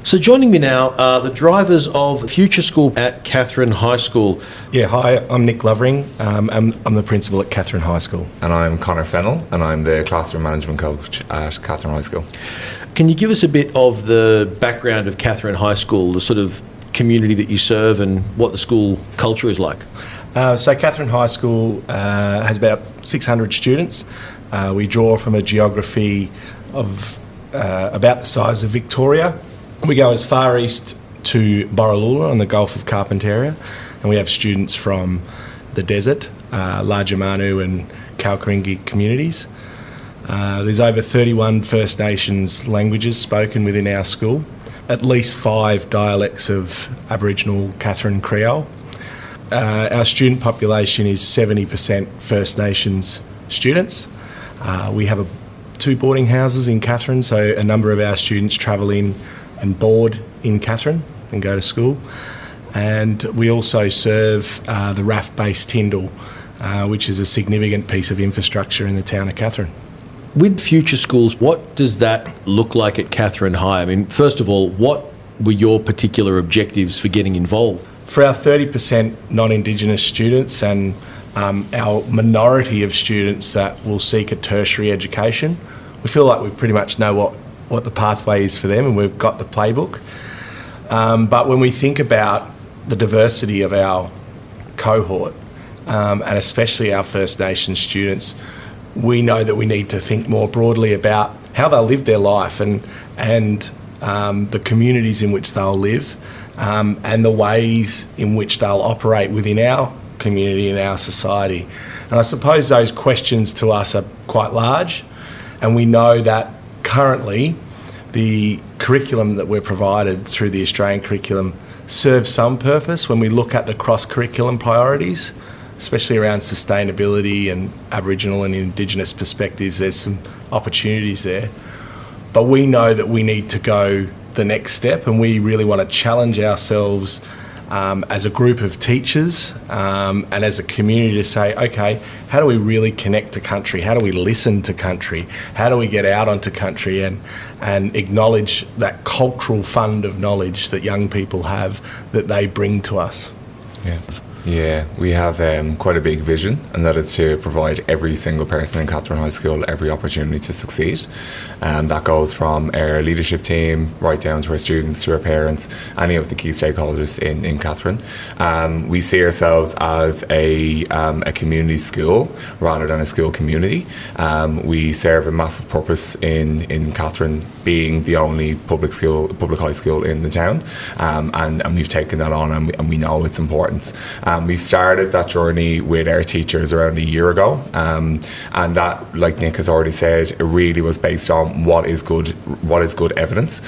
So joining me now are the drivers of Future School at Katherine High School. Yeah, hi, I'm Nick Lovering. I'm the principal at Katherine High School. And I'm Connor Fennell, and I'm the classroom management coach at Katherine High School. Can you give us a bit of the background of Katherine High School, the sort of community that you serve and what the school culture is like? So Katherine High School has about 600 students. We draw from a geography of about the size of Victoria. We go as far east to Borroloola on the Gulf of Carpentaria, and we have students from the desert, Largermanu and Kalkaringi communities. There's over 31 First Nations languages spoken within our school, at least 5 dialects of Aboriginal Katherine Creole. Our student population is 70% First Nations students. We have 2 boarding houses in Katherine, so a number of our students travel in and board in Katherine and go to school. And we also serve the RAF-based Tyndall, which is a significant piece of infrastructure in the town of Katherine. With Future Schools, what does that look like at Katherine High? I mean, first of all, what were your particular objectives for getting involved? For our 30% non-Indigenous students and our minority of students that will seek a tertiary education, we feel like we pretty much know what the pathway is for them, and we've got the playbook. But when we think about the diversity of our cohort, and especially our First Nations students, we know that we need to think more broadly about how they'll live their life and the communities in which they'll live, and the ways in which they'll operate within our community and our society. And I suppose those questions to us are quite large, and we know that currently the curriculum that we're provided through the Australian curriculum serves some purpose when we look at the cross-curriculum priorities, especially around sustainability and Aboriginal and Indigenous perspectives. There's some opportunities there. But we know that we need to go the next step, and we really want to challenge ourselves as a group of teachers and as a community to say, okay, how do we really connect to country? How do we listen to country? How do we get out onto country and acknowledge that cultural fund of knowledge that young people have that they bring to us? Yeah, we have quite a big vision, and that is to provide every single person in Katherine High School every opportunity to succeed. That goes from our leadership team right down to our students, to our parents, any of the key stakeholders in Katherine. We see ourselves as a community school rather than a school community. We serve a massive purpose in Katherine, being the only public high school in the town, and we've taken that on, and we know its importance. We've started that journey with our teachers around a year ago, and that, like Nick has already said, it really was based on what is good evidence,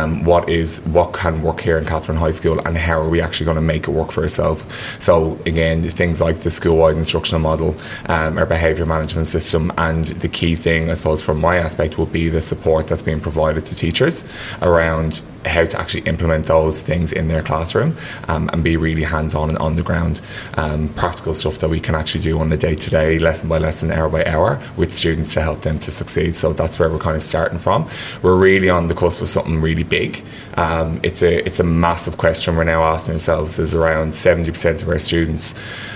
what can work here in Katherine High School, and how are we actually going to make it work for ourselves. So again, things like the school-wide instructional model, our behaviour management system, and the key thing, I suppose, from my aspect, would be the support that's being provided to teachers around how to actually implement those things in their classroom, and be really hands-on and on the ground, practical stuff that we can actually do on a day-to-day, lesson by lesson, hour by hour, with students to help them to succeed. So that's where we're kind of starting from. We're really on the cusp of something really big. It's a massive question we're now asking ourselves, is around 70% of our students,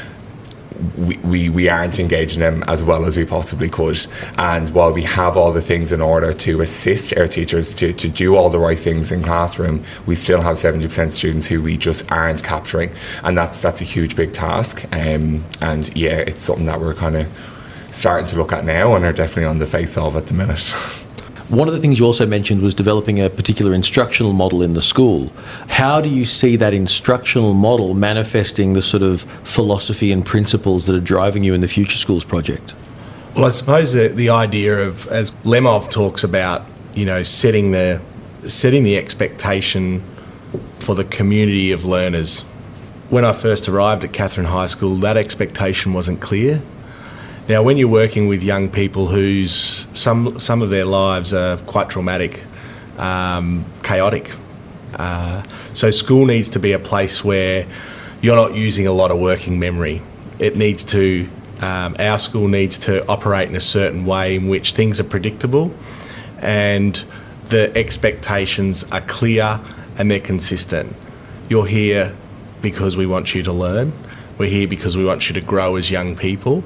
we aren't engaging them as well as we possibly could. And while we have all the things in order to assist our teachers to do all the right things in classroom, we still have 70% students who we just aren't capturing, and that's a huge big task. And yeah, it's something that we're kind of starting to look at now and are definitely on the face of at the minute. One of the things you also mentioned was developing a particular instructional model in the school. How do you see that instructional model manifesting the sort of philosophy and principles that are driving you in the Future Schools project? Well, I suppose the idea of, as Lemov talks about, setting the expectation for the community of learners. When I first arrived at Katherine High School, that expectation wasn't clear. Now, when you're working with young people whose some of their lives are quite traumatic, chaotic, so school needs to be a place where you're not using a lot of working memory. It needs to, our school needs to operate in a certain way in which things are predictable and the expectations are clear and they're consistent. You're here because we want you to learn. We're here because we want you to grow as young people.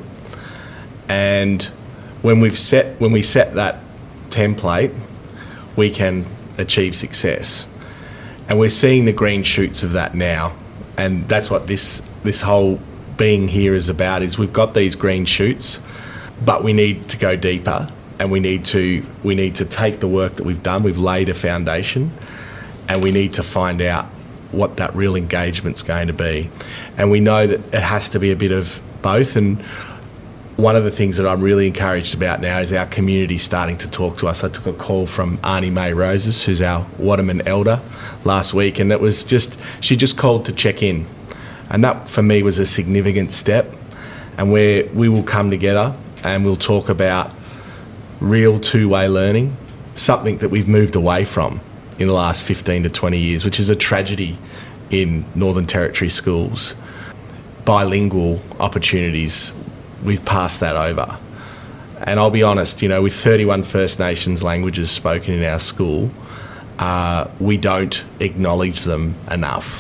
And when we set that template, we can achieve success. And we're seeing the green shoots of that now. And that's what this whole being here is about, is we've got these green shoots, but we need to go deeper, and we need to take the work that we've done. We've laid a foundation, and we need to find out what that real engagement's going to be. And we know that it has to be a bit of both. And one of the things that I'm really encouraged about now is our community starting to talk to us. I took a call from Arnie May Roses, who's our Waterman elder, last week, and she just called to check in. And that for me was a significant step, and where we will come together and we'll talk about real two-way learning, something that we've moved away from in the last 15 to 20 years, which is a tragedy in Northern Territory schools. Bilingual opportunities, we've passed that over. And I'll be honest, with 31 First Nations languages spoken in our school, we don't acknowledge them enough.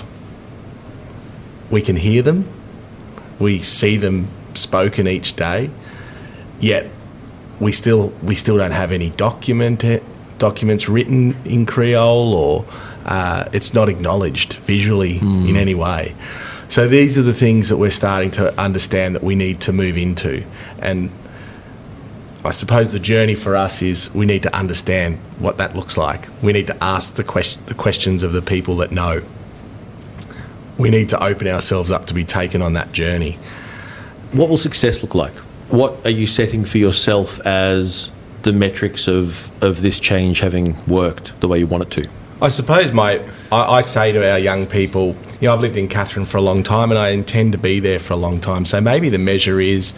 We can hear them, we see them spoken each day, yet we still don't have any documents written in Creole, or it's not acknowledged visually in any way. So these are the things that we're starting to understand that we need to move into. And I suppose the journey for us is we need to understand what that looks like. We need to ask the questions of the people that know. We need to open ourselves up to be taken on that journey. What will success look like? What are you setting for yourself as the metrics of this change having worked the way you want it to? I suppose I say to our young people, I've lived in Katherine for a long time, and I intend to be there for a long time. So maybe the measure is,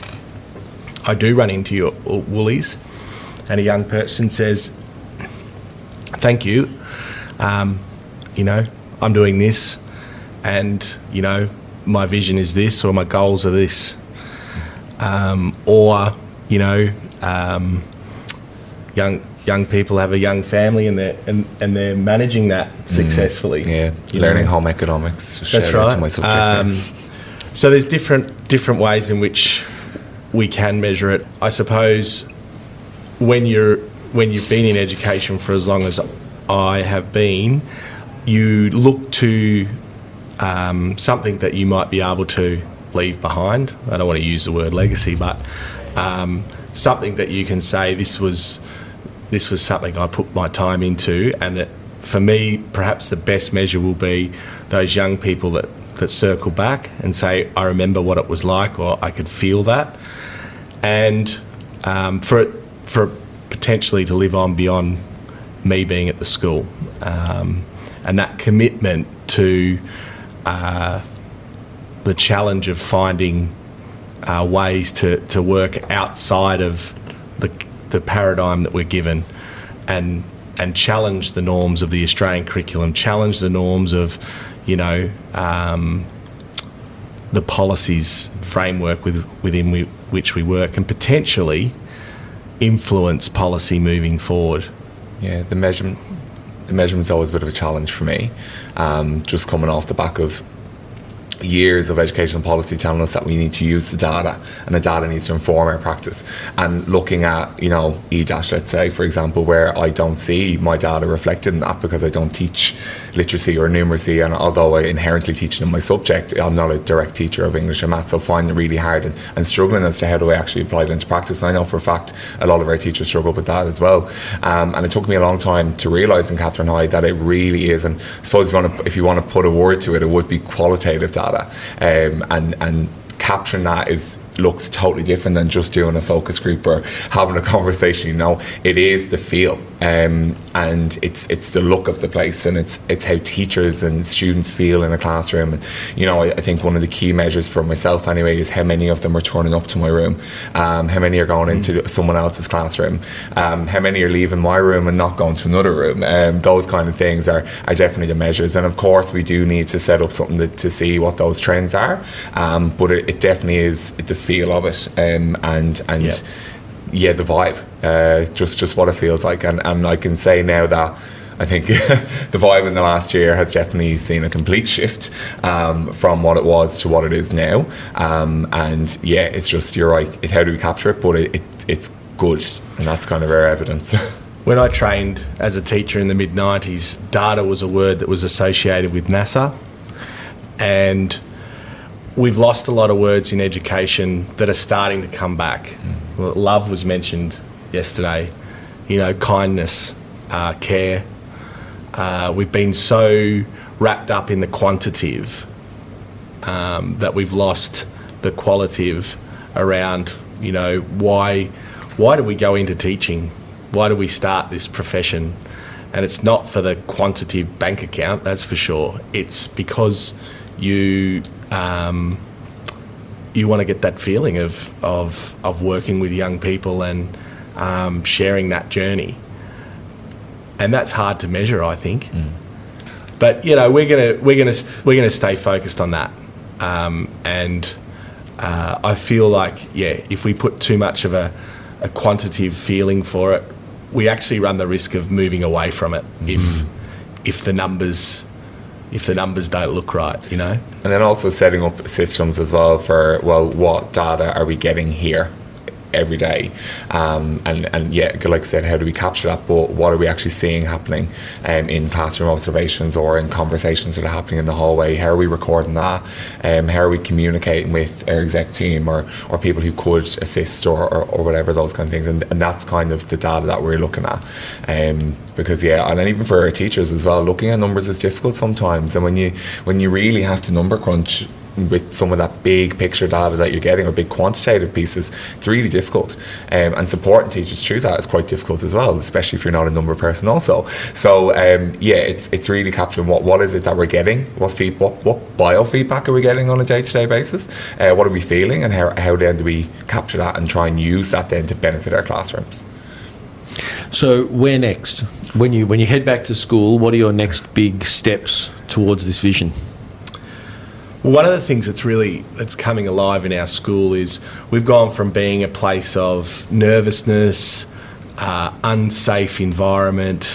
I do run into your Woolies, and a young person says, "Thank you, I'm doing this, and my vision is this, or my goals are this," young people have a young family, and they're managing that successfully. Yeah, learning home economics. That's right. To my subject. So there's different ways in which we can measure it. I suppose when you've been in education for as long as I have been, you look to something that you might be able to leave behind. I don't want to use the word legacy, but something that you can say, this was something I put my time into. And for me, perhaps the best measure will be those young people that circle back and say, I remember what it was like, or I could feel that. And for it potentially to live on beyond me being at the school. And that commitment to the challenge of finding ways to work outside of the paradigm that we're given, and challenge the norms of the Australian curriculum, challenge the norms of, the policies framework within which we work, and potentially influence policy moving forward. Yeah, the measurement's always a bit of a challenge for me. Just coming off the back of years of educational policy telling us that we need to use the data, and the data needs to inform our practice. And looking at, EDASH, let's say, for example, where I don't see my data reflected in that because I don't teach literacy or numeracy, and although I inherently teach it in my subject, I'm not a direct teacher of English and maths, so finding it really hard and struggling as to how do I actually apply it into practice. And I know for a fact a lot of our teachers struggle with that as well. And it took me a long time to realise in Katherine High that it really is, and I suppose if you want to put a word to it, it would be qualitative data. And capturing that looks totally different than just doing a focus group or having a conversation. It is the feel, and it's the look of the place, and it's how teachers and students feel in a classroom. And I think one of the key measures for myself anyway is how many of them are turning up to my room, how many are going into someone else's classroom, how many are leaving my room and not going to another room. Those kind of things are definitely the measures. And of course we do need to set up something to see what those trends are, but it definitely is the feel of it, and the vibe, just what it feels like. And I can say now that I think the vibe in the last year has definitely seen a complete shift from what it was to what it is now. And yeah, it's just, you're right, how do we capture it? But it's good, and that's kind of our evidence. When I trained as a teacher in the mid-90s, data was a word that was associated with NASA, and we've lost a lot of words in education that are starting to come back. Well, love was mentioned yesterday, kindness, care. We've been so wrapped up in the quantitative that we've lost the qualitative around, why do we go into teaching? Why do we start this profession? And it's not for the quantitative bank account, that's for sure. It's because you want to get that feeling of working with young people and sharing that journey, and that's hard to measure, I think. But we're gonna stay focused on that, and I feel like if we put too much of a quantitative feeling for it, we actually run the risk of moving away from it if the numbers don't look right, And then also setting up systems as well for, what data are we getting here every day? And yeah, like I said, how do we capture that? But what are we actually seeing happening in classroom observations or in conversations that are happening in the hallway? How are we recording that? How are we communicating with our exec team or people who could assist or whatever, those kind of things? And that's kind of the data that we're looking at. Because and then even for our teachers as well, looking at numbers is difficult sometimes. And when you really have to number crunch with some of that big picture data that you're getting, or big quantitative pieces, it's really difficult. And supporting teachers through that is quite difficult as well, especially if you're not a number person also. So it's really capturing what is it that we're getting, what biofeedback are we getting on a day-to-day basis, what are we feeling, and how then do we capture that and try and use that then to benefit our classrooms. So where next? When you head back to school, what are your next big steps towards this vision? Well, one of the things that's coming alive in our school is we've gone from being a place of nervousness, unsafe environment,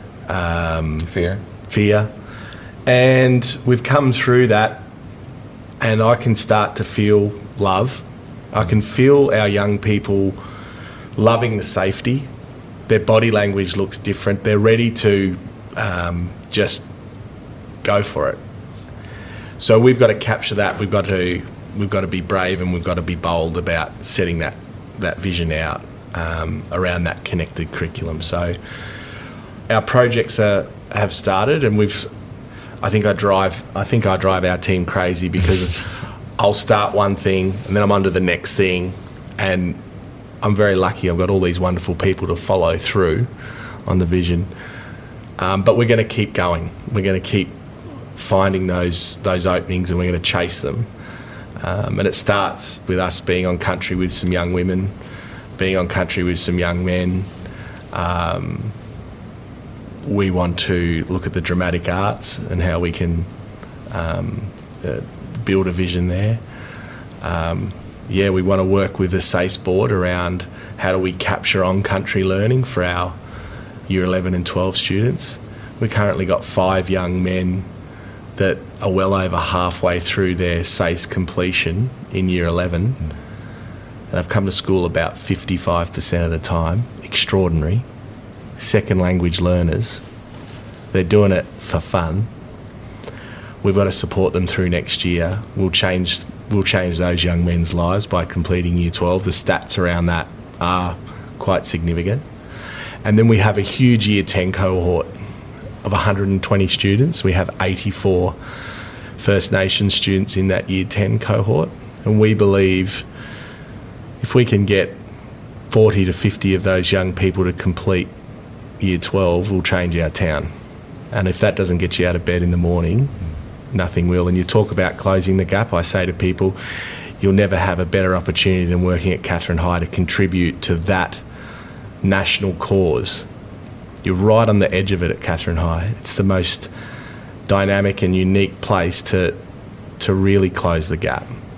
fear, and we've come through that, and I can start to feel love. I can feel our young people loving the safety. Their body language looks different. They're ready to just go for it. So we've got to capture that. We've got to be brave, and we've got to be bold about setting that vision out around that connected curriculum. So our projects have started, and I think I drive our team crazy, because I'll start one thing and then I'm onto the next thing, and I'm very lucky. I've got all these wonderful people to follow through on the vision. But we're going to keep going. We're going to keep finding those openings, and we're going to chase them. And it starts with us being on country with some young women, being on country with some young men. We want to look at the dramatic arts and how we can build a vision there. We want to work with the SACE board around how do we capture on-country learning for our Year 11 and 12 students. We've currently got 5 young men that are well over halfway through their SACE completion in Year 11. And they've come to school about 55% of the time. Extraordinary. Second language learners. They're doing it for fun. We've got to support them through next year. We'll change those young men's lives by completing Year 12. The stats around that are quite significant. And then we have a huge Year 10 cohort of 120 students. We have 84 First Nations students in that Year 10 cohort. And we believe if we can get 40 to 50 of those young people to complete Year 12, we'll change our town. And if that doesn't get you out of bed in the morning, nothing will. And you talk about closing the gap, I say to people, you'll never have a better opportunity than working at Katherine High to contribute to that national cause. You're right on the edge of it at Katherine High. It's the most dynamic and unique place to really close the gap.